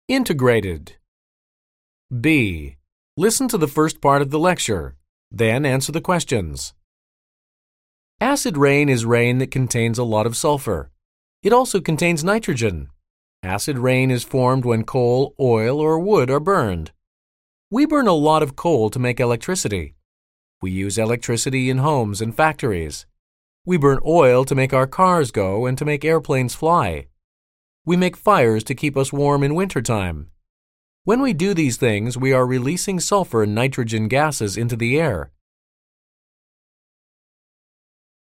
Integrated. B. Listen to the first part of the lecture, then answer the questions. Acid rain is rain that contains a lot of sulfur. It also contains nitrogen. Acid rain is formed when coal, oil, or wood are burned. We burn a lot of coal to make electricity. We use electricity in homes and factories. We burn oil to make our cars go and to make airplanes fly. We make fires to keep us warm in wintertime. When we do these things, we are releasing sulfur and nitrogen gases into the air.